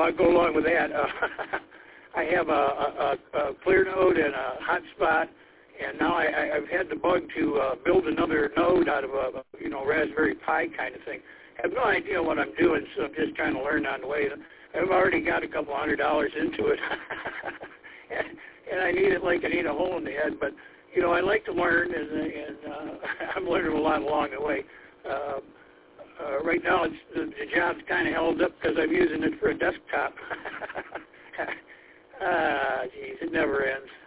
I'll go along with that. I have a clear node and a hotspot, and now I've had the bug to build another node out of a Raspberry Pi kind of thing. I have no idea what I'm doing, so I'm just trying to learn on the way. I've already got a couple $100 into it, and I need it like I need a hole in the head. But I like to learn, and I'm learning a lot along the way. Right now, the job's kind of held up because I'm using it for a desktop. Geez, it never ends.